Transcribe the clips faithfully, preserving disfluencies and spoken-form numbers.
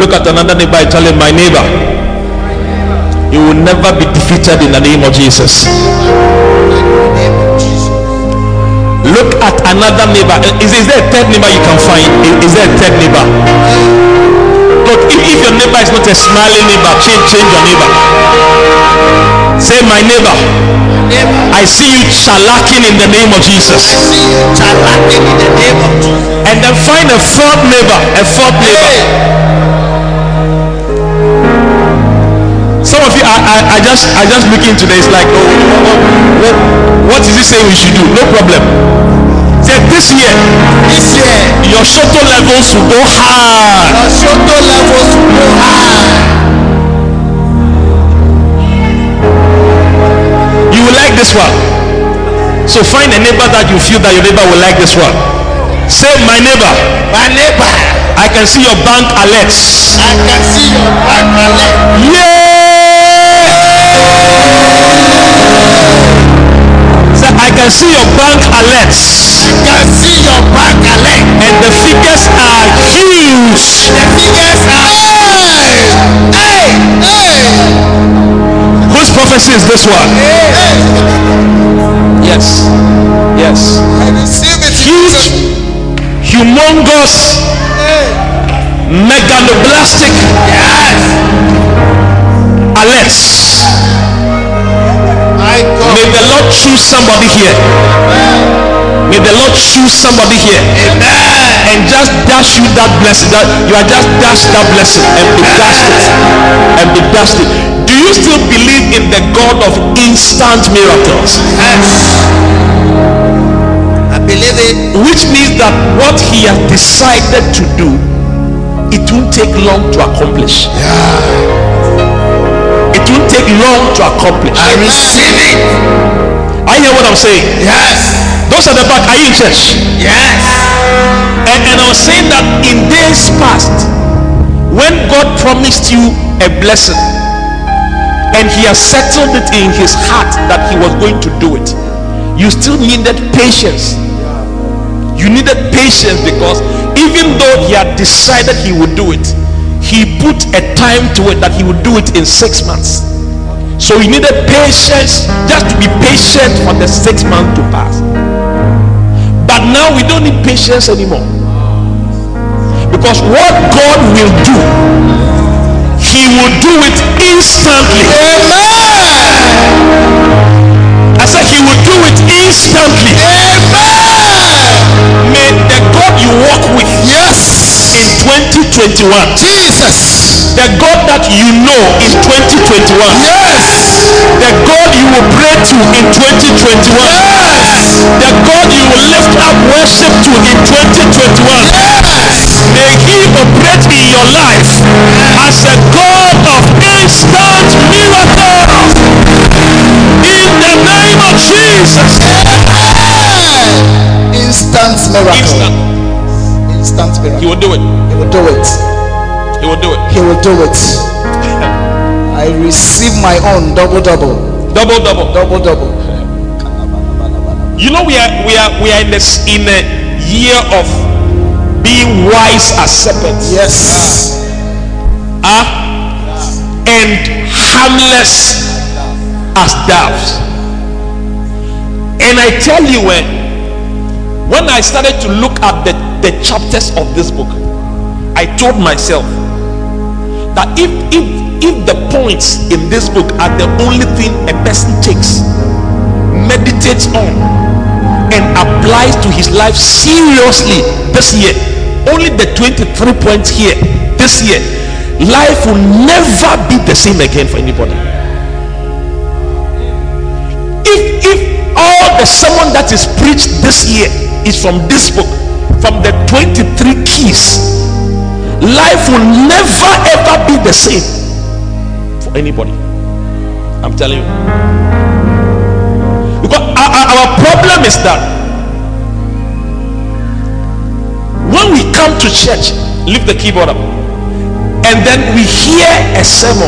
Look at another neighbor and tell him, my neighbor, you will never be defeated in the name of Jesus. Look at another neighbor. Is, is there a third neighbor you can find? Is, is there a third neighbor? Look, if, if your neighbor is not a smiling neighbor, change, change your neighbor. Say, my neighbor, I see you shalaking in the name of Jesus. I see you shalaking in the name of Jesus. And then find a fourth neighbor, a fourth neighbor. Some of you, I, I, I just, I just look into this like, oh, what, what is he saying we should do? No problem. Say this year, this year, your shoto levels will go high. Your shoto levels will go high. You will like this one. So find a neighbor that you feel that your neighbor will like this one. Say, my neighbor, my neighbor, I can see your bank alerts. I can see your bank alert. Yeah. Say, I can see your bank alerts. I can see your bank alert. And the figures are huge. The figures are hey, hey, hey. Whose prophecy is this one? Hey, hey. Yes. Yes. I receive it. Huge, humongous, hey. megaloblastic yes. alerts. My God. May the Lord choose somebody here. May the Lord choose somebody here. Amen. And just dash you that blessing. That you are just dashed that blessing and be dashed it. And be dashed it. Do you still believe in the God of instant miracles? Yes. I believe it. Which means that what he has decided to do, it won't take long to accomplish. Yeah. It won't take long to accomplish. I receive it. I hear what I'm saying. Yes. Those at the back, are you in church? Yes. And, and I was saying that in days past, when God promised you a blessing, and he has settled it in his heart that he was going to do it, you still needed patience. You needed patience because even though he had decided he would do it, he put a time to it that he would do it in six months. So he needed patience, just to be patient for the six months to pass. But now we don't need patience anymore, because what God will do, he will do it instantly. Amen. I said he will do it instantly. Amen. May the God you walk with, yes, in twenty twenty-one, Jesus, the God that you know in twenty twenty-one, yes, the God you will pray to in twenty twenty-one, yes, the God you will lift up worship to in twenty twenty-one, yes, may he operate in your life as a God of instant miracles in the name of Jesus. Instant miracle. Instant. Instant miracle. He will do it. He will do it. He will do it. He will do it. I receive my own double double. Double double. Double double. You know we are we are we are in this in a year of being wise as serpents. Yes. Ah. Uh, and harmless as doves. And I tell you, when when I started to look at the, the chapters of this book, I told myself that if if if the points in this book are the only thing a person takes, meditates on, and applies to his life seriously this year, only the twenty-three points here this year, life will never be the same again for anybody. If if all the sermon that is preached this year is from this book, from the twenty-three keys, life will never ever be the same for anybody. I'm telling you. Because our, our problem is that when we come to church, leave the keyboard up, and then we hear a sermon,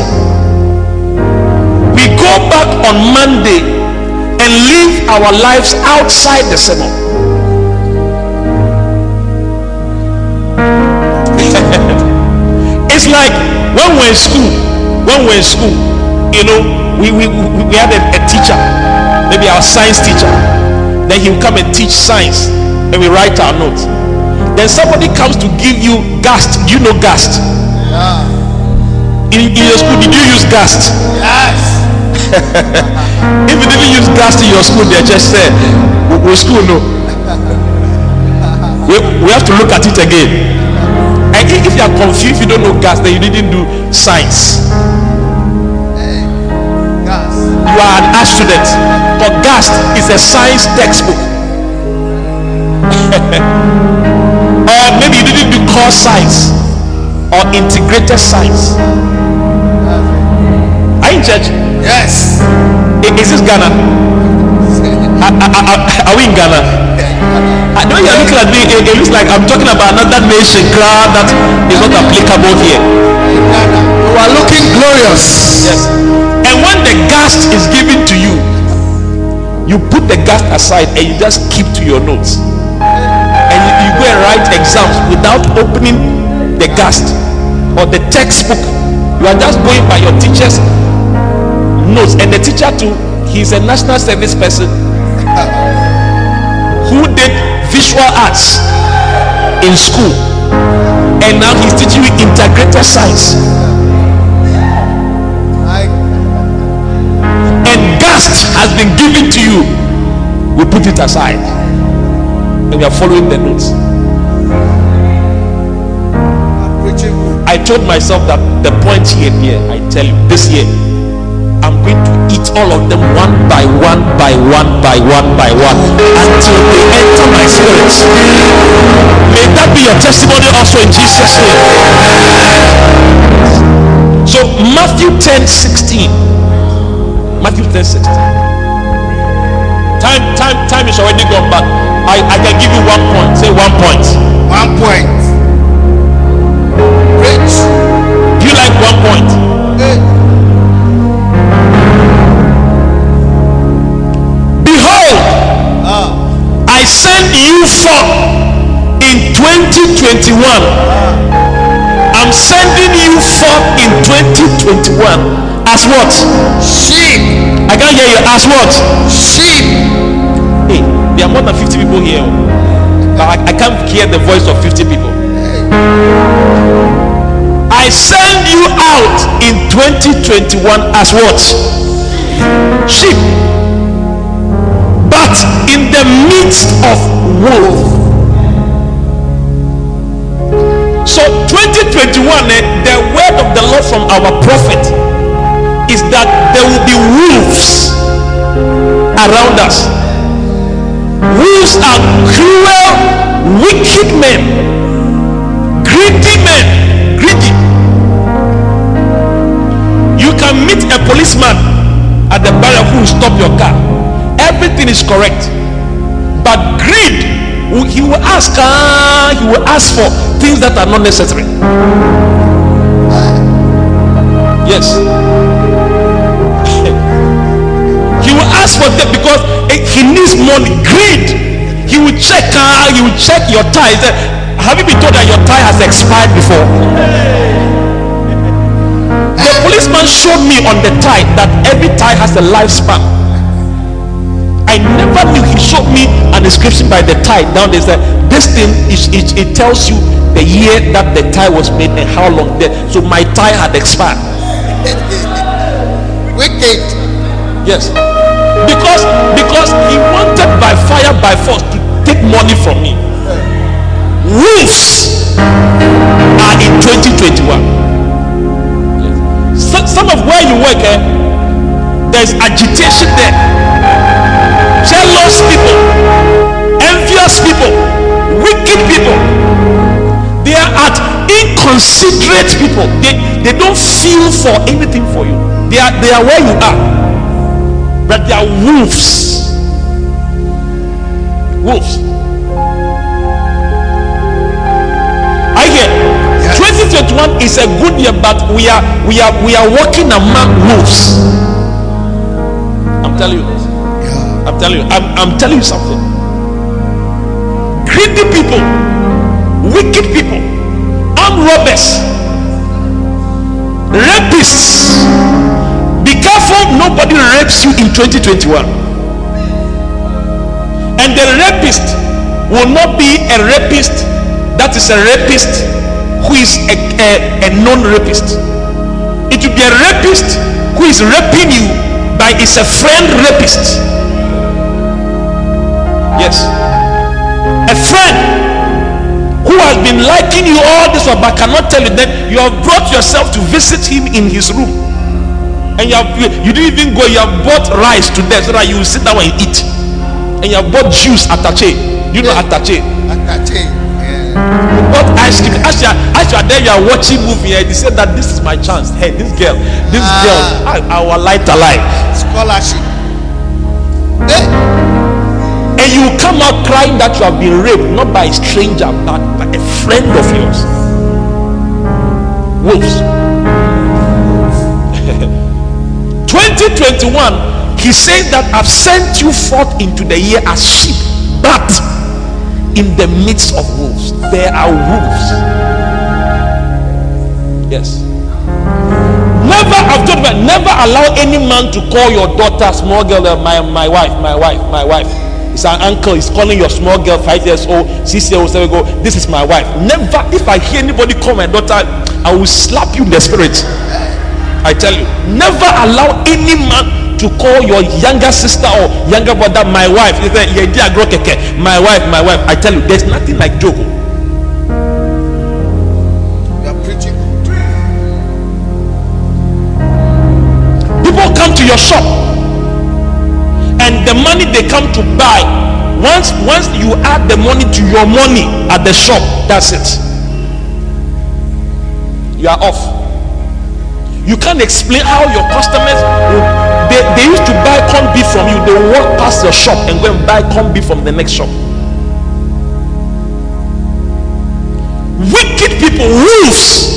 we go back on Monday and live our lives outside the sermon. It's like when we're in school, when we're in school, you know, we we, we, we had a, a teacher, maybe our science teacher. Then he will come and teach science, and we write our notes. Then somebody comes to give you GAST. Do you know GAST? Yeah. In, in your school, did you use GAST? Yes. If you didn't use GAST in your school, they just said, we, we school no. We, we have to look at it again. And if you are confused, if you don't know GAST, then you didn't do science. Hey, gas. You are an art student. But GAST is a science textbook. Or maybe you didn't do core science or integrated science. Are you in church? Yes. Is this Ghana? Are, are, are we in Ghana? I know you're looking at me. It, it looks like I'm talking about another nation crowd that is not applicable here. You are looking glorious. Yes. And when the GAST is given to you, you put the GAST aside and you just keep to your notes. And you, you go and write exams without opening the GAST or the textbook. You are just going by your teacher's notes. And the teacher too, he's a national service person who did visual arts in school, and now he's teaching you integrated science. And GAST has been given to you. We put it aside and we are following the notes. I told myself that the point here, here, I tell you, this year I'm going to eat all of them one by one by one by one by one until they enter my spirit. May that be your testimony also in Jesus' name. So Matthew ten sixteen. Matthew ten sixteen. Time, time, time is already gone, but I, I can give you one point. Say one point. One point. Rich. Do you like one point? Hey. I send you forth in twenty twenty-one. I'm sending you forth in twenty twenty-one as what? Sheep. I can't hear you. As what? Sheep. Hey, there are more than fifty people here, but I, I can't hear the voice of fifty people. I send you out in twenty twenty-one as what? Sheep. But in the midst of wolves. So twenty twenty-one, eh, the word of the Lord from our prophet is that there will be wolves around us. Wolves are cruel, wicked men, greedy men, greedy. You can meet a policeman at the barrier who will stop your car. Everything is correct, but greed, he will ask uh, he will ask for things that are not necessary. Yes. He will ask for them because he needs money. Greed. He will check uh, he will check your tie. Have you been told that your tie has expired before? The policeman showed me on the tie that every tie has a lifespan. I never knew. He showed me an inscription by the tie down there. Said this thing is it, it tells you the year that the tie was made and how long there. So my tie had expired. Wicked. Yes. Because because he wanted by fire by force to take money from me. Wolves are in twenty twenty-one. Yes. So, some of where you work, eh, there's agitation there. Jealous people, envious people, wicked people. They are at inconsiderate people. They, they don't feel for anything for you. They are they are where you are, but they are wolves. Wolves. I hear. Yes. twenty twenty-one is a good year, but we are we are we are walking among wolves. I'm telling you this. I'm telling you, I'm, I'm telling you something. Greedy people, wicked people, armed robbers, Rapists, be careful nobody rapes you in twenty twenty-one. And the rapist will not be a rapist that is a rapist who is a, a, a non-rapist. It will be a rapist who is raping you but is a friend rapist. Yes, a friend who has been liking you all this while but cannot tell you that you have brought yourself to visit him in his room, and you have you didn't even go. You have bought rice to there so that you will sit down and eat, and you have bought juice attache. You know attache. Attache. You bought ice cream. As you, are, as you are there, you are watching movie, and they said that this is my chance. Hey, this girl, this Ah. girl, I, our light alive. Scholarship. Eh? And you come out crying that you have been raped, not by a stranger, but by a friend of yours. Wolves. twenty twenty-one, he said that I've sent you forth into the year as sheep, but in the midst of wolves there are wolves. Yes. Never, I've told you, never allow any man to call your daughter small girl, uh, my my wife, my wife, my wife. It's an uncle. He's calling your small girl, five years old, six years old, seven years old. This is my wife. Never. If I hear anybody call my daughter, I will slap you in the spirit. I tell you, never allow any man to call your younger sister or younger brother my wife. My wife, my wife. I tell you, there's nothing like joke. You are preaching. People come to your shop, and the money they come to buy, once once you add the money to your money at the shop, that's it. You are off. You can't explain how your customers will, they, they used to buy corned beef from you. They will walk past your shop and go and buy corned beef from the next shop. Wicked people, wolves,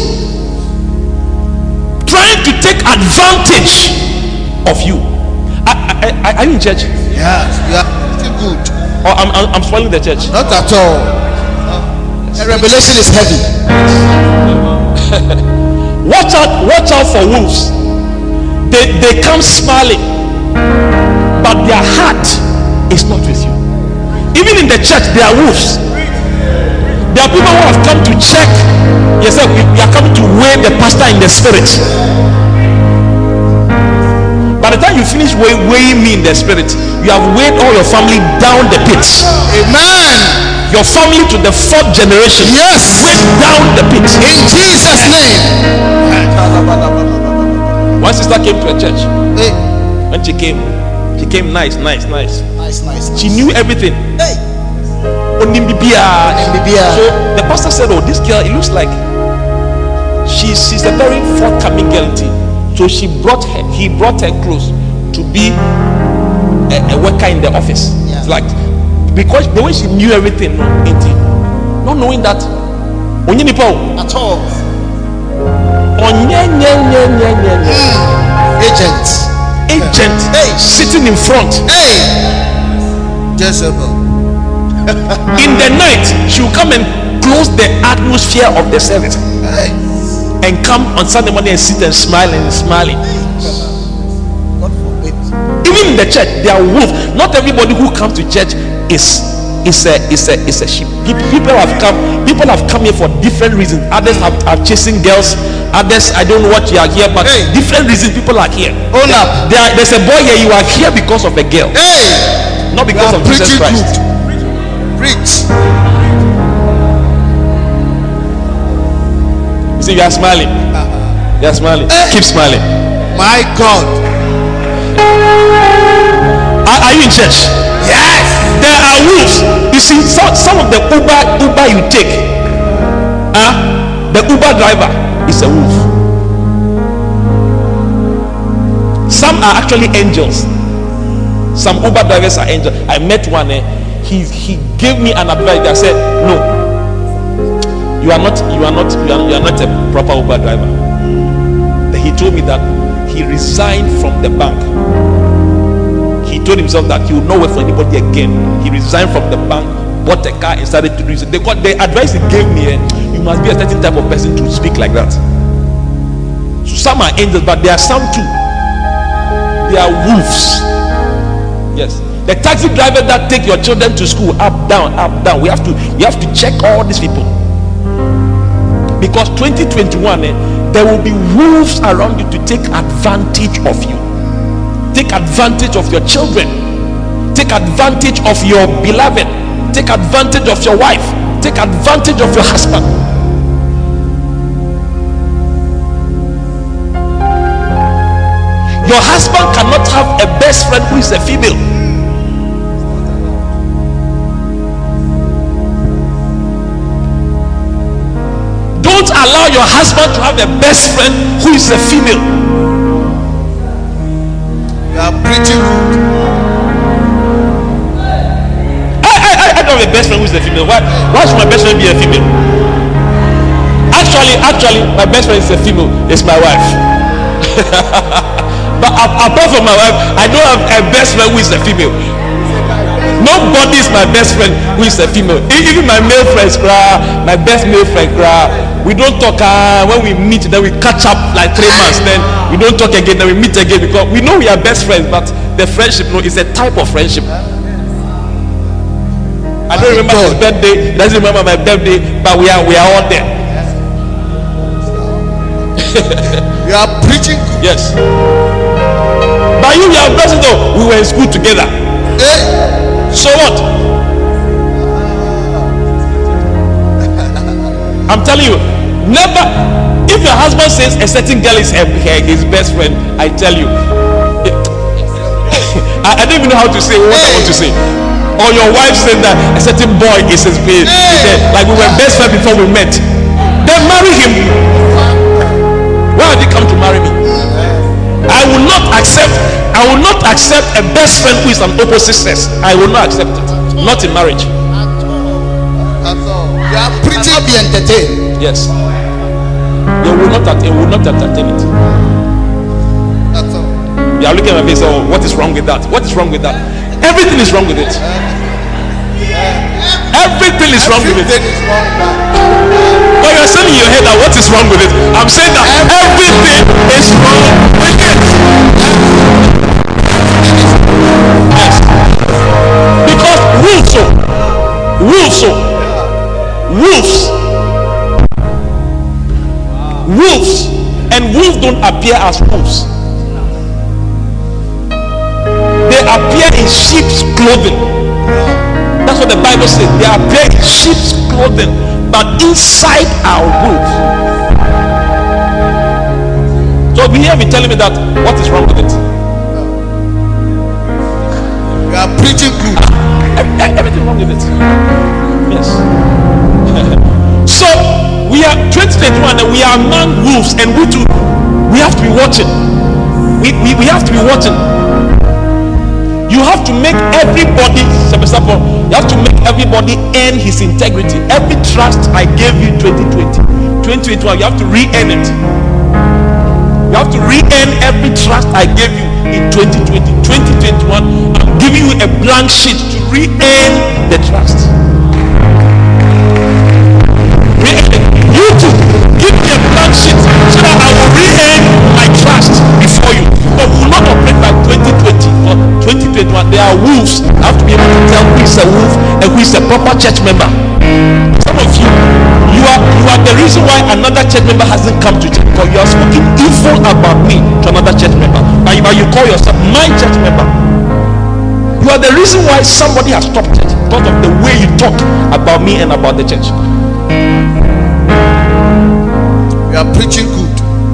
trying to take advantage of you. Are, are, are you in church? Yes, you are pretty good. Or I'm, I'm, I'm spoiling the church? Not at all. The revelation is heavy. Watch out, watch out for wolves. They, they come smiling, but their heart is not with you. Even in the church, there are wolves. There are people who have come to check. Yes, sir, we are coming to weigh the pastor in the spirit. By the time you finish weigh, weighing me in the spirit, you have weighed all your family down the pit. Amen. Your family to the fourth generation. Yes. Weighed down the pit. In Jesus' name. One sister came to a church. Hey. When she came, she came nice, nice, nice. Nice, nice, nice. She knew everything. Hey. Onimbibia. Onimbibia. So the pastor said, "Oh, this girl, it looks like she's she's a very forthcoming girl." So she brought her, he brought her close to be a, a worker in the office. Yeah. It's like, because the way she knew everything, no, not knowing that At all. Agent. agent Hey. sitting in front. Hey. Jezebel. In the night, she will come and close the atmosphere of the service Hey. and come on Sunday morning and sit and smile and smiling. God forbid. Even in the church, there are wolves. Not everybody who comes to church is is a is a is a sheep. People have come. People have come here for different reasons. Others have, are chasing girls. Others, I don't know what you are here, but Hey. different reasons people are here. Own up. There, there's a boy here. You are here because of a girl, Hey. not You because are of Jesus preaching Christ. good. Preach. You see, you are smiling. You are smiling. Hey. Keep smiling. My God. Are, are you in church? Yes. There are wolves. You see, some, some of the Uber Uber you take, huh? The Uber driver is a wolf. Some are actually angels. Some Uber drivers are angels. I met one. Eh, he he gave me an advice. I said, "No, you are not. You are not. You are, you are not a proper Uber driver." Then he told me that he resigned from the bank. He told himself that he would not work for anybody again. He resigned from the bank, bought a car, and started to do it. They got the advice he gave me. Eh, you must be a certain type of person to speak like that. So Some are angels, but there are some too. They are wolves. Yes. The taxi driver that take your children to school, up, down, up, down. We have to, we have to check all these people. Because twenty twenty-one, eh, there will be wolves around you to take advantage of you. Take advantage of your children. Take advantage of your beloved. Take advantage of your wife. Take advantage of your husband. Your husband cannot have a best friend who is a female. Don't allow your husband to have a best friend who is a female. You are preaching good. I don't have a best friend who is a female. Why, why should my best friend be a female? Actually, actually, my best friend is a female. It's my wife. But apart from my wife, I don't have a best friend who is a female. Nobody is my best friend who is a female. Even my male friends, my best male friend, we don't talk. Uh, when we meet, then we catch up like three months. Then we don't talk again. Then we meet again because we know we are best friends. But the friendship, you know, is a type of friendship. I don't remember his birthday. He doesn't remember my birthday, but we are we are all there. You are preaching. Yes. But you, you are blessed though. We were in school together. Eh? So what? I'm telling you, never. If your husband says a certain girl is his best friend, I tell you, it, I, I don't even know how to say what I want to say. Or your wife said that a certain boy is his best. Like we were best friends before we met. Then marry him. Why did he come to marry me? I will not accept. I will not accept a best friend who is an opposite sex. I will not accept it. Not in marriage. That's all. You are preaching. Be entertained. Yes. They will not. They will not entertain it. That's all. You are looking at me. So what is wrong with that? What is wrong with that? Everything is wrong with it. Everything is wrong with it. But you are saying in your head that what is wrong with it? I'm saying that everything is wrong with it. Yes. Because wolves, so wolves, so wolves, wolves, and wolves don't appear as wolves. They appear in sheep's clothing. That's what the Bible says. They appear in sheep's clothing, but inside are wolves. So be here be telling me that what is wrong with it? You are preaching good. Everything wrong with it. Yes. So we are twenty twenty-one and we are among wolves, and we too we have to be watching. We, we, we have to be watching. You have to make everybody, you have to make everybody earn his integrity. Every trust I gave you in twenty twenty, twenty twenty-one, you have to re-earn it. You have to re-earn every trust I gave you in twenty twenty, twenty twenty-one. I'm giving you a blank sheet to re-earn the trust. Re-earn it. You too, give me a blank sheet so that I will re-earn my trust before you. But we will not operate by twenty twenty or twenty twenty-one. There are wolves. I have to be able to tell who is a wolf and who is a proper church member. Some of you, you are you are the reason why another church member hasn't come to church, because you are speaking evil about me to another church member. But you, but you call yourself my church member. You are the reason why somebody has stopped church because of the way you talk about me and about the church. You are preaching good.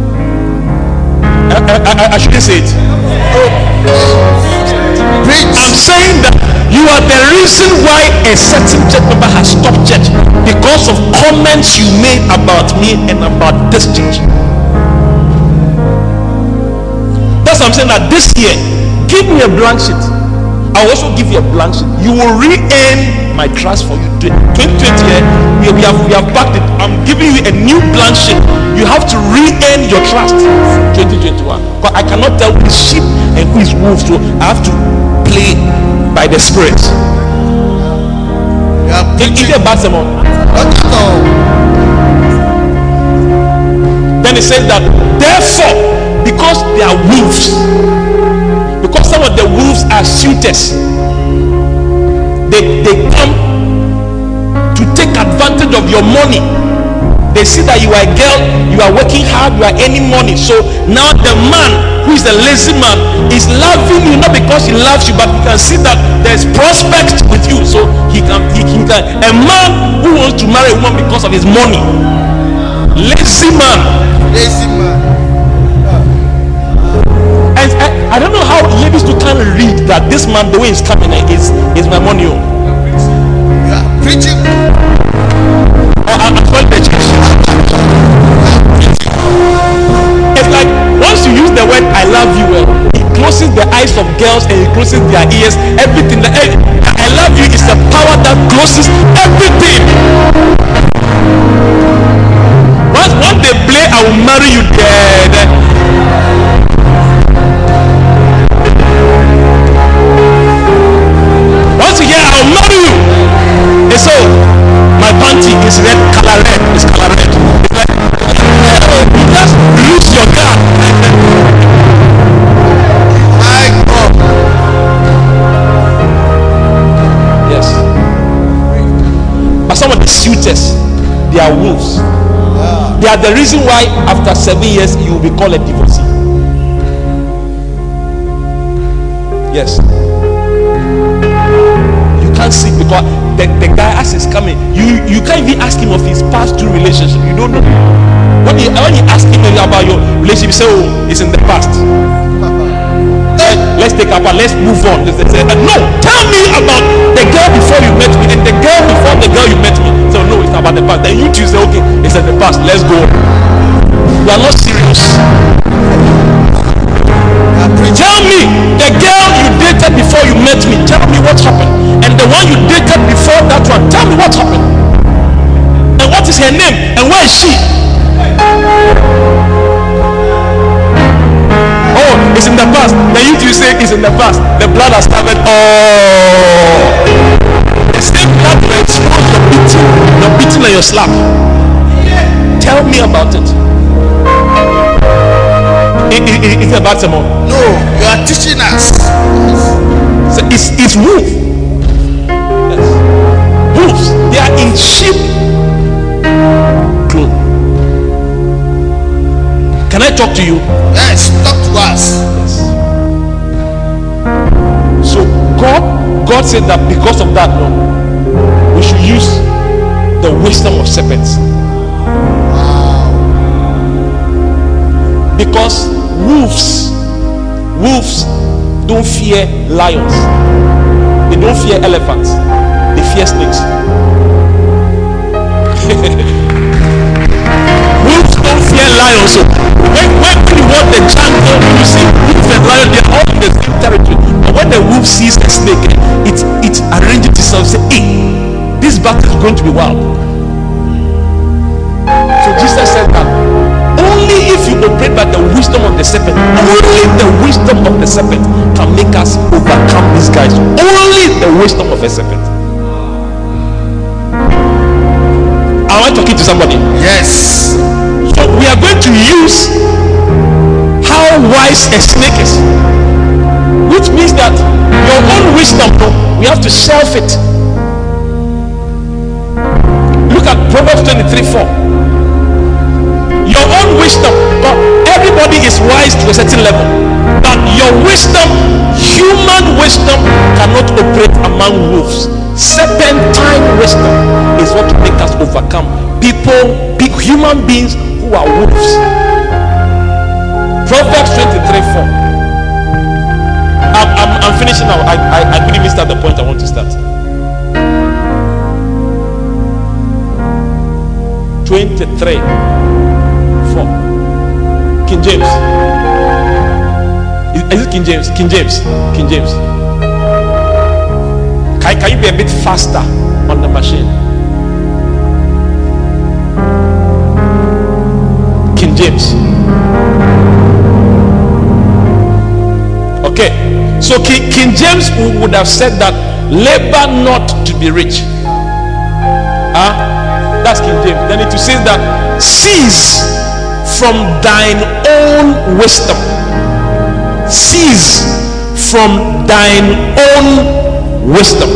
I, I, I shouldn't say it. Preach. I'm saying that you are the reason why a certain church member has stopped church, because of comments you made about me and about this church. That's what I'm saying, that this year, give me a blank sheet. I'll also give you a blank sheet. You will re-earn my trust for you. twenty twenty, we, we have we have backed it. I'm giving you a new blank sheet. You have to re-earn your trust. twenty twenty-one. But I cannot tell who is sheep and who is wolf, so I have to play by the spirit. You are preaching. If you bad someone, then it says that Therefore, because they are wolves, because some of the wolves are suitors, they, they come to take advantage of your money. They see that you are a girl, you are working hard, you are earning money. So now the man who is a lazy man is loving you, not because he loves you, but he can see that there's prospect with you. So he can, he, he can. A man who wants to marry a woman because of his money, lazy man. Lazy man. And I, I don't know how ladies to kind of read that this man, the way he's coming, is is my money. You are preaching. Oh, I, I told the church. It's like once you use the word "I love you," well, it closes the eyes of girls and it closes their ears. Everything. That, I love you is a power that closes everything. Once, once they play, I will marry you dead. Once you hear, I will marry you. And so my panty is red, color red, it's color red. It's like, you just lose your car. My God. Yes. But some of the suitors, they are wolves. Yeah. They are the reason why after seven years you will be called a divorcee. Yes. You can't see because the, the guy as he's coming, you you can't even ask him of his past two relationships. You don't know. When you when you ask him about your relationship, you say, oh, it's in the past. Let, let's take up, let's move on. Let's, let's say, uh, no, tell me about the girl before you met me and the girl before the girl you met me. So no, it's about the past. Then you two say, okay, it's in the past. Let's go. You are not serious. Tell me the girl you dated before you met me. Tell me what happened. And the one you dated before that one. Tell me what happened. And what is her name? And where is she? Oh, it's in the past. Then you two say it's in the past. The blood has covered. Oh, the same blood will expose your beating, your beating and your slap. Tell me about it. It, it, it, it's about some more. No, you are teaching us. So it's it's wolf. Yes. Wolves. They are in sheep clothing. Can I talk to you? Yes, talk to us. Yes. So God, God said that because of that, no, we should use the wisdom of serpents. Because wolves, wolves don't fear lions. They don't fear elephants. They fear snakes. Wolves don't fear lions. So when, when you want the jungle, you see wolves and lions, they are all in the same territory. But when the wolf sees a snake, it it arranges itself. Say, hey, this battle is going to be wild. So Jesus said that only if you operate by the wisdom of the serpent, only the wisdom of the serpent can make us overcome these guys. Only the wisdom of a serpent. Am I talking to somebody? Yes. So we are going to use how wise a snake is, which means that your own wisdom, we have to shelf it. Look at Proverbs twenty-three four. Your own wisdom, but everybody is wise to a certain level, but your wisdom, human wisdom, cannot operate among wolves. Serpentine wisdom is what will make us overcome people, big human beings who are wolves. Proverbs twenty-three four. I'm, I'm, I'm finishing now. I, I, I couldn't even start the point I want to start. twenty-three four. King James. Is, is it King James? King James. King James. Can, can you be a bit faster on the machine? King James. Okay. So King, King James would have said that labor not to be rich. Huh? That's King James. Then it says that cease from thine own wisdom. Cease from thine own wisdom.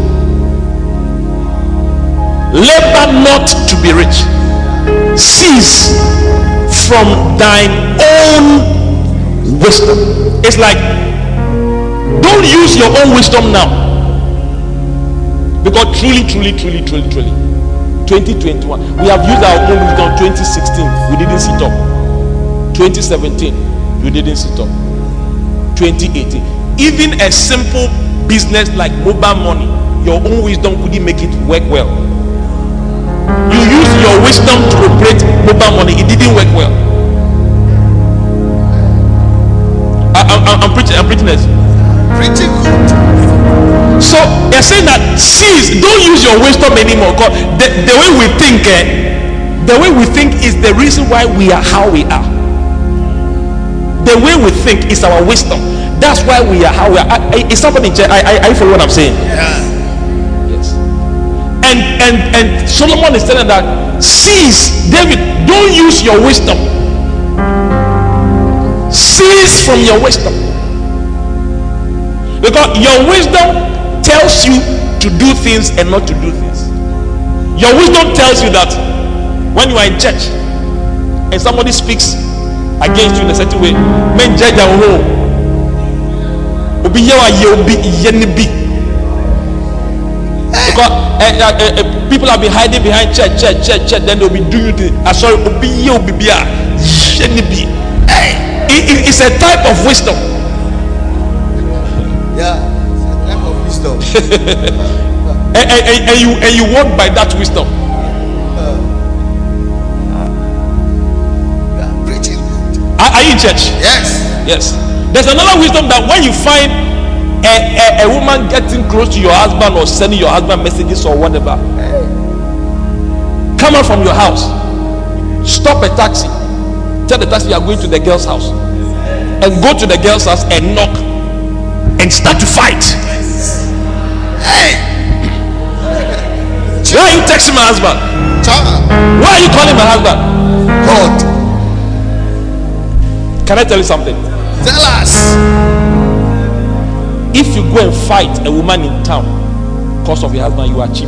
Labor not to be rich. Cease from thine own wisdom. It's like, don't use your own wisdom now. Because truly, truly, truly, truly, truly, twenty twenty-one, we have used our own wisdom. Twenty sixteen, we didn't sit up. Twenty seventeen, we didn't sit up. Twenty eighteen, even a simple business like mobile money, your own wisdom couldn't make it work well. You use your wisdom to operate mobile money, it didn't work well. I, I, I'm preaching, I'm preaching this. Preaching good. So they're saying that cease, don't use your wisdom anymore. God, the, the way we think, eh, the way we think is the reason why we are how we are. The way we think is our wisdom. That's why we are how we are. I, I, is somebody? I, I, I follow what I'm saying. Yeah. Yes. And and and Solomon is telling that cease, David. Don't use your wisdom. Cease from your wisdom, because your wisdom tells you to do things and not to do things. Your wisdom tells you that when you are in church and somebody speaks against you in a certain way, men judge our home. Because uh, uh, uh, people have been hiding behind church, church, church, church. Then they'll be doing things. I sorry, it, it's a type of wisdom. Yeah. and, and, and you and you walk by that wisdom. Uh, uh, preaching. Are, are you in church? Yes. Yes. There's another wisdom that when you find a, a, a woman getting close to your husband or sending your husband messages or whatever, come out from your house, stop a taxi, tell the taxi you are going to the girl's house, and go to the girl's house and knock and start to fight. Hey! Why are you texting my husband? Child. Why are you calling my husband? God. Can I tell you something? Tell us. If you go and fight a woman in town because of your husband, you are cheap.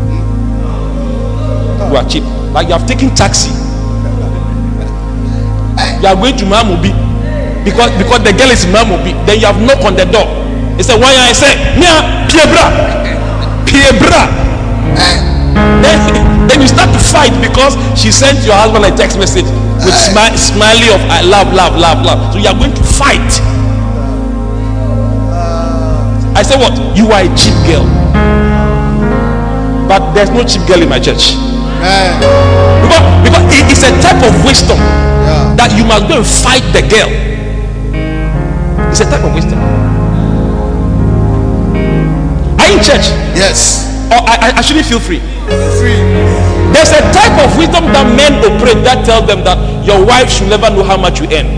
You are cheap. Like you have taken taxi. You are going to Mamubi because because the girl is Mamubi. Then you have knocked on the door. He said, why? I said, Nya, Piebra, Piebra. Then, then you start to fight because she sent your husband a text message with smi- smiley of I love, love, love, love. So you are going to fight. I said, what? You are a cheap girl. But there's no cheap girl in my church. Because, because it is a type of wisdom that you must go and fight the girl. It's a type of wisdom. In church, yes, or I, I shouldn't feel free. Free. There's a type of wisdom that men operate that tells them that your wife should never know how much you earn,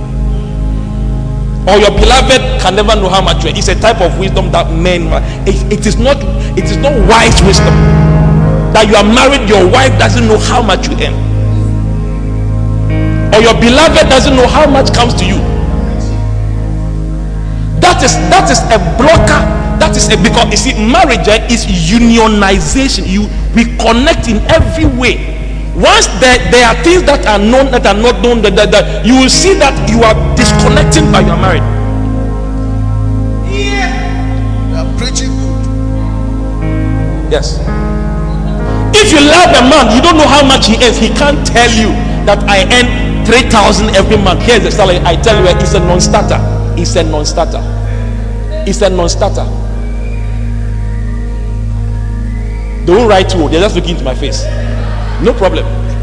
or your beloved can never know how much you earn. It's a type of wisdom that men. It, it is not. It is not wise wisdom. That you are married, your wife doesn't know how much you earn, or your beloved doesn't know how much comes to you. That is that is a blocker. That is a, because you see, marriage eh, is unionization. You we connect in every way. Once there, there are things that are known that are not known, that, that, that you will see that you are disconnecting by your marriage. Yeah, you are preaching good. Yes. If you love a man, you don't know how much he earns. He can't tell you that I earn three thousand every month. Here's the salary. I tell you, it's a non-starter. It's a non-starter. It's a non-starter. They won't write you. They're just looking into my face. No problem.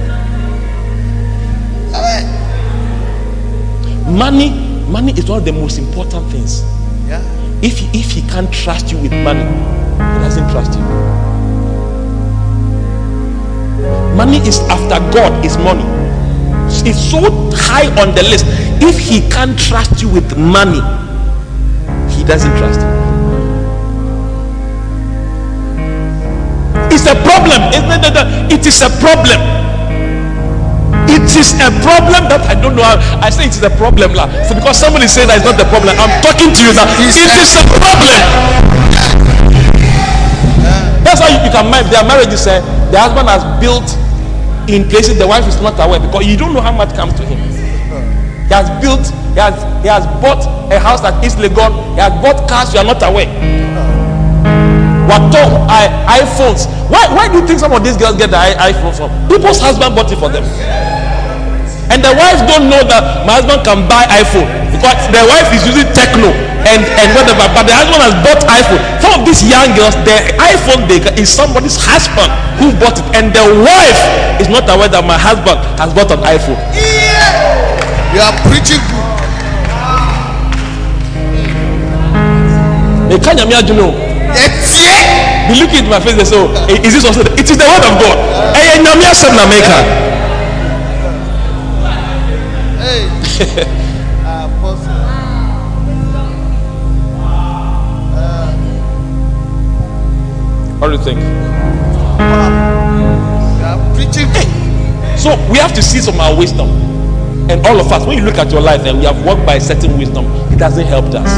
Money, money is one of the most important things. Yeah. If he, if he can't trust you with money, he doesn't trust you. Money is after God is money. It's so high on the list. If he can't trust you with money, he doesn't trust you. It's a problem. It is a problem. It It is a problem that I don't know how. I say it is a problem. La. So because somebody says that it's not the problem, I'm talking to you now. It is a problem. That's how you, you can marry. Their marriages, uh, the husband has built in places the wife is not aware, because you don't know how much comes to him. He has built, he has, he has bought a house at East Legon. He has bought cars you are not aware. What talk I, iPhones? Why, why do you think some of these girls get the iPhones from? People's husband bought it for them, and the wives don't know that my husband can buy iPhone because the wife is using Techno and and whatever. But the husband has bought iPhone. Some of these young girls, their iPhone they, is somebody's husband who bought it, and the wife is not aware that my husband has bought an iPhone. Yeah. You are preaching good. They can't hear me, Yes, yeah. They look into my face. They say, oh, "Is this also?" The, it is the word of God. Hey, Namia said, "Nameka." Hey. Apostle. What do you think? You are preaching. So we have to see some of our wisdom, and all of us. When you look at your life, and we have walked by a certain wisdom, it doesn't help us.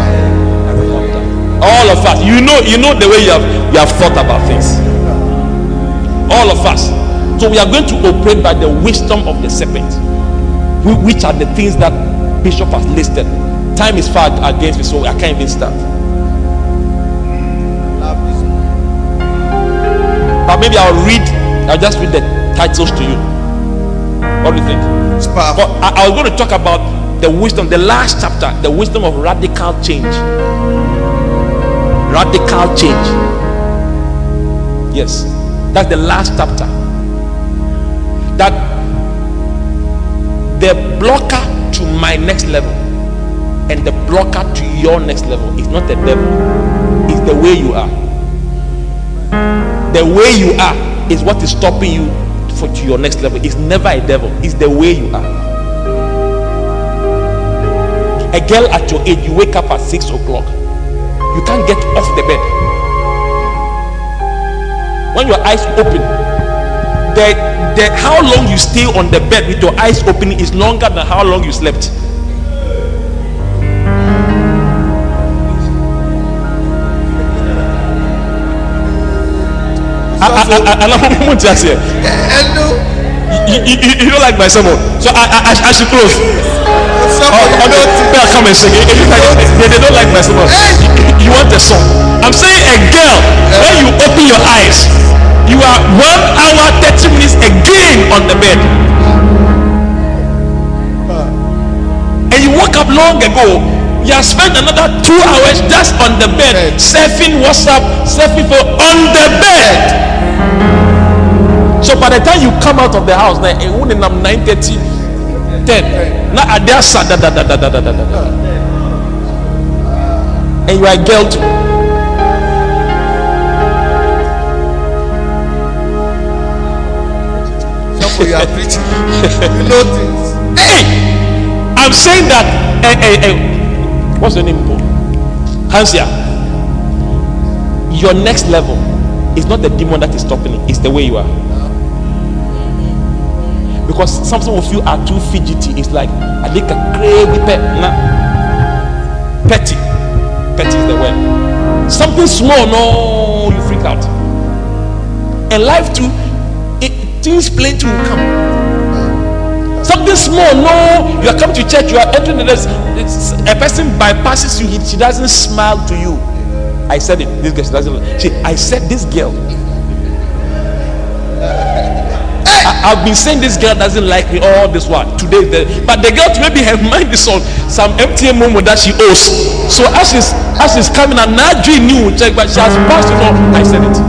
All of us, you know, you know the way you have you have thought about things. All of us. So we are going to operate by the wisdom of the serpent, which are the things that Bishop has listed. Time is far against me, so I can't even start. But maybe I'll read. I'll just read the titles to you. What do you think? But I, I was going to talk about the wisdom, the last chapter, the wisdom of radical change. Radical change. Yes, that's the last chapter. That the blocker to my next level and the blocker to your next level is not the devil, it's the way you are. The way you are is what is stopping you for to your next level. It's never a devil, it's the way you are. A girl at your age, you wake up at six o'clock. You can't get off the bed. When your eyes open, the, the how long you stay on the bed with your eyes open is longer than how long you slept. You, you, you, you don't like my sermon, so I, I, I should close. Oh, other people come and sing. They, they don't like my sermon. You, you want a song? I'm saying a girl. When you open your eyes, you are one hour thirty minutes again on the bed, and you woke up long ago. You have spent another two hours just on the bed, surfing WhatsApp, surfing for on the bed. So by the time you come out of the house, now I'm nine thirty, ten. Now I dare sa da da da da da da da da. And you are a girl too. So you are preaching. You know things. Hey, I'm saying that. Hey, hey, hey. What's your name, Paul? Hansia. Your next level is not the demon that is stopping it. It's the way you are. Because some of you are too fidgety. It's like I think a crazy pet. Nah. Petty. Petty is the word. Something small, no, you freak out. And life too, it, things plain to come. Something small, no, you are coming to church, you are entering the this, a person bypasses you, he, she doesn't smile to you. I said it. This girl, she doesn't. She, I said this girl. I, I've been saying this girl doesn't like me all this while. Today, the, but the girl maybe her mind is on some M T N moment that she owes. So as she's as she's coming and now doing new check, but she has passed it on. I said it.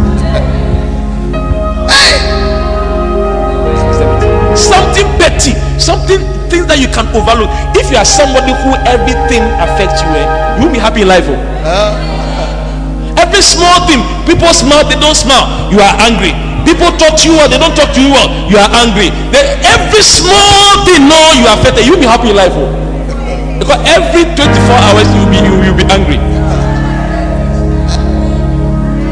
Something petty, something things that you can overlook. If you are somebody who everything affects you, eh, you will be happy in life. Oh. Every small thing, people smile, they don't smile, you are angry. People talk to you well, they don't talk to you well, you are angry. Then every small thing, no, you are affected, you will be happy in life. Oh. Because every twenty-four hours you will be you will be angry.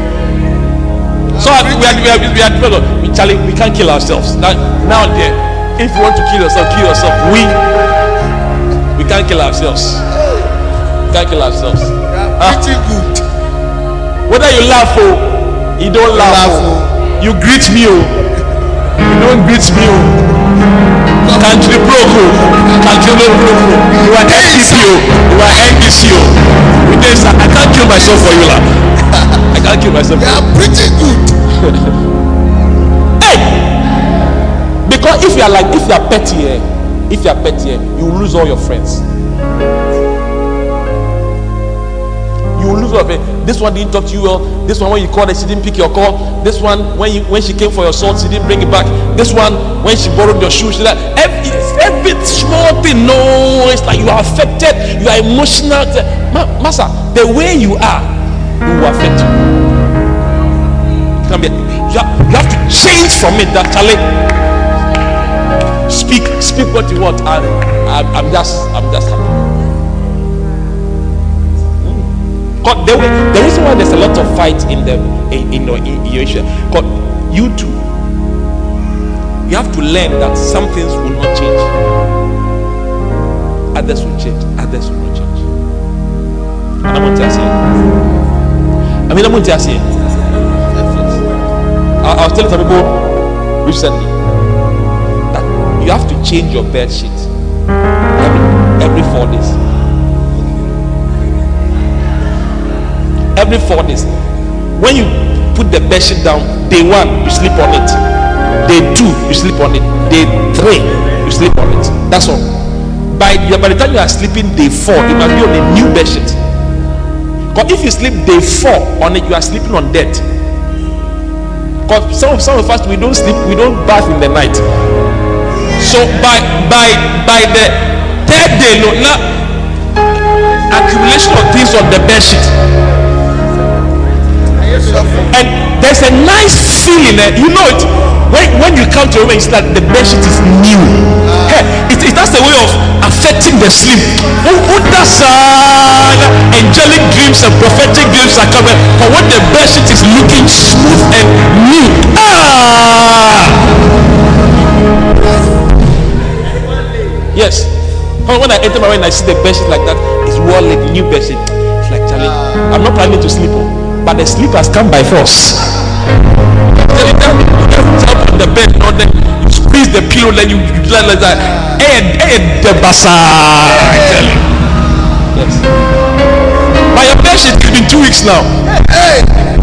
So we are we are we are we, Charlie, we can't kill ourselves. Now, now there, if you want to kill yourself, kill yourself. We we can't kill ourselves. We can't kill ourselves. Pretty good. Whether you laugh or you don't laugh, Laugh, oh, you greet me, oh, you don't greet me, oh. Country broke, oh, country no broke, oh. You are N D P, oh, you are N D C, oh. With this, I can't kill myself for you, lah. I can't kill myself. You are pretty good. Hey, because if you are like, if you are petty, eh, if you are petty, eh, you will lose all your friends. You will lose all of it. This one didn't talk to you well. This one, when you called her, she didn't pick your call. This one, when you when she came for your salt, she didn't bring it back. This one, when she borrowed your shoes, she like every every small thing. No, it's like you are affected. You are emotional. Ma, Master, the way you are, it will affect you. You, can be, you, have, you have to change from it. That Charlie, speak speak what you want. I, I, I'm just I'm just happy. God, the, way, the reason why there's a lot of fight in the in, in, in your issue, God, you too, you have to learn that some things will not change, others will change, others will not change. And I want to say, I mean, I want to say, I, I was telling some people recently that you have to change your bed sheet every every four days. Every four days. When you put the bed sheet down, day one you sleep on it, day two you sleep on it, day three you sleep on it. That's all. By the, by the time you are sleeping day four, it must be on a new bed sheet. Because if you sleep day four on it, you are sleeping on dead. Because some of some of us, we don't sleep, we don't bath in the night. So by by by the third day, no, now accumulation of things on the bed sheet. And there's a nice feeling, uh, you know it, when, when you come to a room, it's like the bed sheet is new. Hey, it, it has a way of affecting the sleep. Who, who does uh, angelic dreams and prophetic dreams are coming? But when the bed sheet is looking smooth and new, ah, yes. When I enter my room and I see the bed sheet like that, it's well lit, new bed sheet. It's like, Charlie, I'm not planning to sleep. But the sleep has come by force. You jump on the bed, you know, then you squeeze the pillow, then you like that. Hey, hey, the basa. I tell you. Yes. But your bed sheet has been two weeks now. Hey.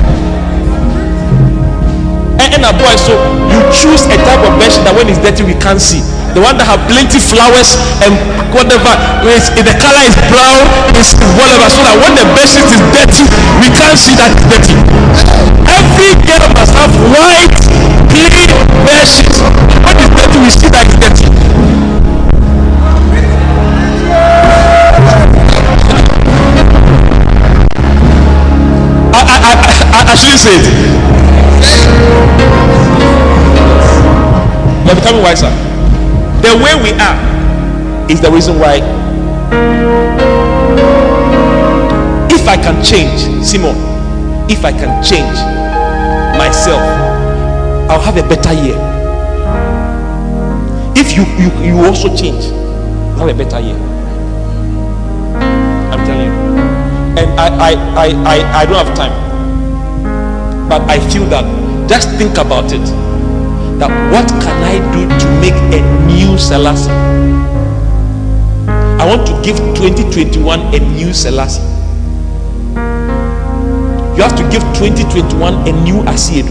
And, and a boy, so you choose a type of bed sheet that when it's dirty we can't see. The one that have plenty flowers and whatever, is the color is brown, is whatever, so that when the bed sheet is dirty, we can't see that it's dirty. Every girl must have white, clean bed sheet. When it's dirty, we see that it's dirty. I, I, I, I, I shouldn't say it. You're becoming wiser. The way we are is the reason why. If I can change, Simon, if I can change myself, I'll have a better year. If you you, you also change, you'll have a better year. I'm telling you. And I I, I, I I don't have time, but I feel that just think about it. That what can I do to make a new Selassie? I want to give twenty twenty-one a new Selassie. You have to give twenty twenty-one a new Asiedu.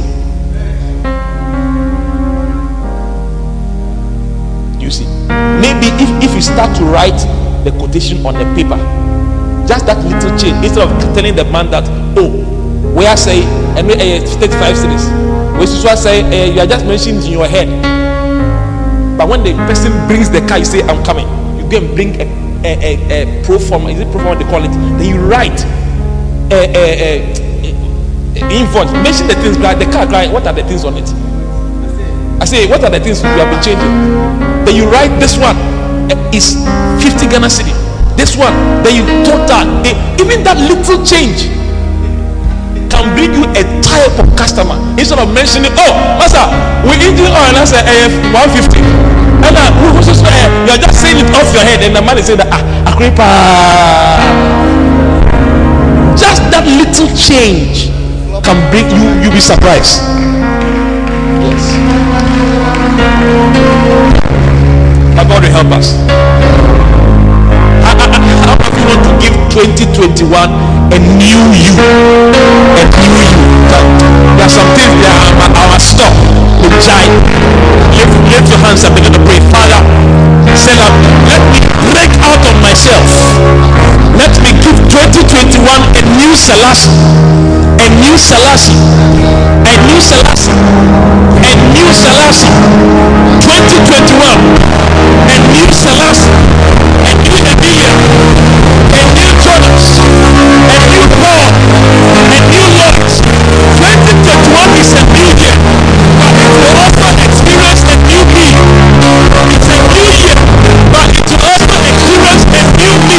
You see, maybe if, if you start to write the quotation on the paper, just that little change, instead of telling the man that, oh, where I say, and uh, thirty-five cities. Which is why I say uh, you are just mentioning in your head. But when the person brings the car, you say, I'm coming. You go and bring a, a, a, a pro forma. Is it pro forma they call it? Then you write a, a, a, a invoice. Mention the things, the car, what are the things on it? I say, what are the things you have been changing? Then you write this one is fifty Ghana cedi. This one, then you total. Even that little change can bring you a type of customer. Instead of mentioning, oh, master, we engine oil, and I say A F one fifty. And uh, you're just saying it off your head, and the man is saying that, ah, Agrippa. Just that little change can bring you, you'll be surprised. Yes. God will help us. How many of you want to give twenty twenty-one a new you? A new you. There are some things that are our stop. Lift, lift your hands and begin to pray. Father, say that, let me break out of myself. Let me give twenty twenty-one a new Selassie. A new Selassie. A new Selassie. A new Selassie. twenty twenty-one. A new Selassie. A new Emilia. A new Jonas. A new Paul. A new Lord. twenty twenty-one is a new year. But it will also experience a new me. It's a new year. But it will also experience a new me.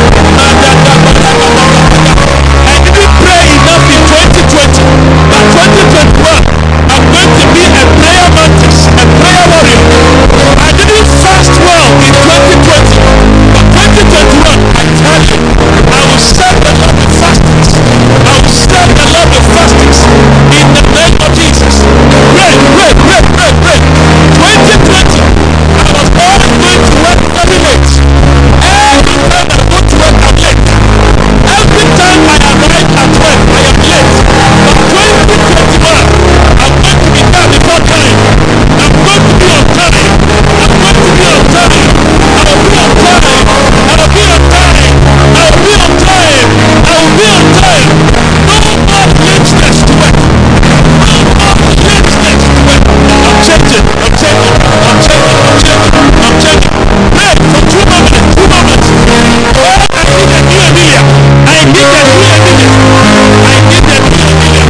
I didn't pray enough in twenty twenty. But twenty twenty-one, I'm going to be a prayer mantis, a prayer warrior. I didn't fast well in twenty twenty. But twenty twenty-one, I tell you, I will serve the Lord with fastings. I will serve the Lord with fastings. In the name of Jesus. Pray, pray, pray, pray, pray. twenty twenty, I was always going to work very late. Every time I go to work, I'm late. Every time I arrive at work, I am late. But twenty twenty-one, I'm going to be there before time. I'm going to be on time. I'm going to be on time. I will be on time. I will be on time. I will be on time. I will be on time. No more lateness to work. No more lateness to work. I'm changing. I'm changing. I'm changing. I'm changing. I'm changing. Pray for two more minutes. Two more minutes. Oh, I need a new Emilia. I need a new Emilia. I need a new Emilia.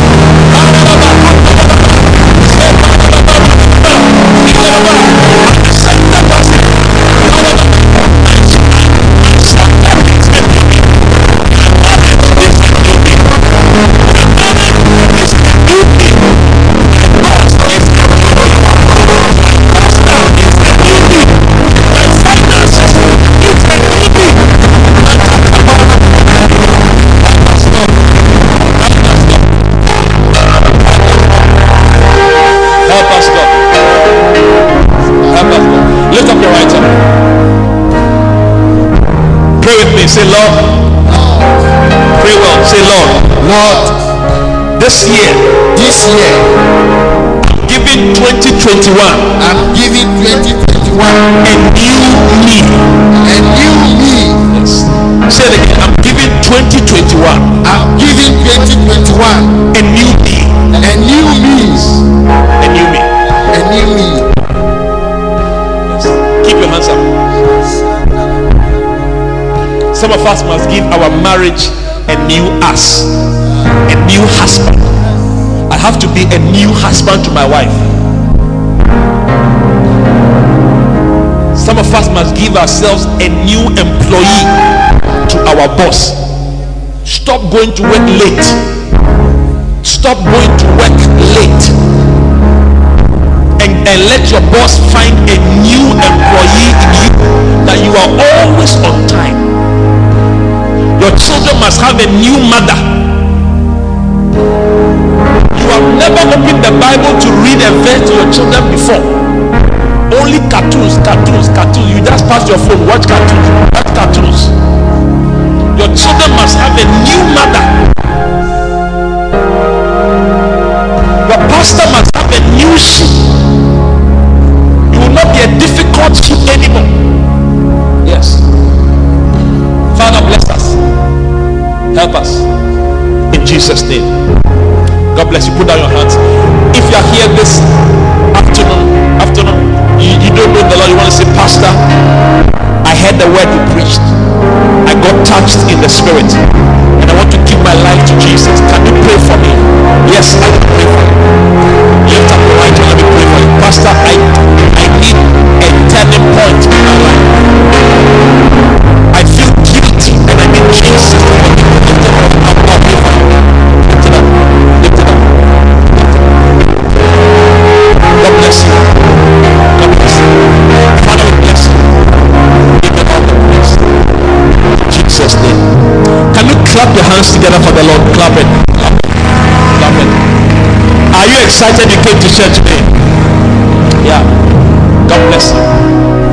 Lift up your right hand. Pray with me. Say, Lord. Pray well. Say, Lord. Lord, This year, this year, giving twenty twenty-one I'm giving twenty twenty-one a new me. a new me. Yes. Say it again. I'm giving twenty twenty-one I'm giving twenty twenty-one a new me. a new me. A new me. A new me. Yes. Keep your hands up. Some of us must give our marriage a new us, a new husband. I have to be a new husband to my wife. Some of us must give ourselves a new employee to our boss. Stop going to work late. Stop going to work late. And, and let your boss find a new employee in you, that you are always on time. Your children must have a new mother. You have never opened the Bible to read a verse to your children before. Only cartoons, cartoons, cartoons. You just pass your phone, watch cartoons, watch cartoons. Your children must have a new mother. Your pastor must have a new sheep. You will not be a difficult sheep anymore. Yes. Father, bless us. Help us. In Jesus' name. God bless you. Put down your hands. If you are here this afternoon, afternoon, you, you don't know the Lord, you want to say, Pastor, I heard the word you preached. I got touched in the spirit, and I want to give my life to Jesus. Can you pray for me? Yes, I will pray for you. Lift up your right hand, let me pray for you. Pastor, I, I need a turning point in my life. I feel guilty, and I need Jesus. Lift it up. I'll pray for you. Lift it up. Lift it up. God bless you. God bless you. Clap your hands together for the Lord. Clap it. Clap it. Clap it. Are you excited you came to church today? Yeah. God bless you.